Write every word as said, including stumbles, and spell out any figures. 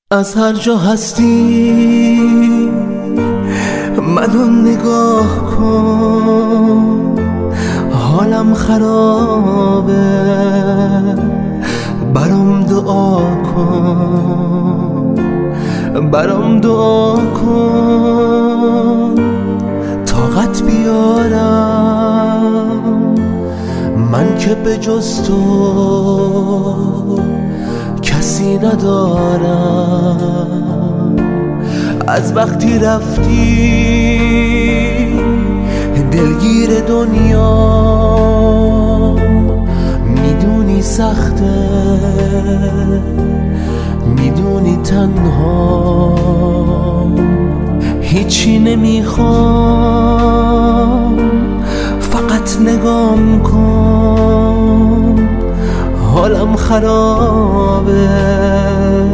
از هر جا هستی منو نگاه کن، حالم خرابه، برام دعا کن، برام دعا کن، طاقت بیارم من که به جز تو کسی ندارم. از وقتی رفتی دلگیر دنیا، میدونی سخته، میدونی تنها، هیچی نمیخوام، فقط نگام کن، حالم خرابه،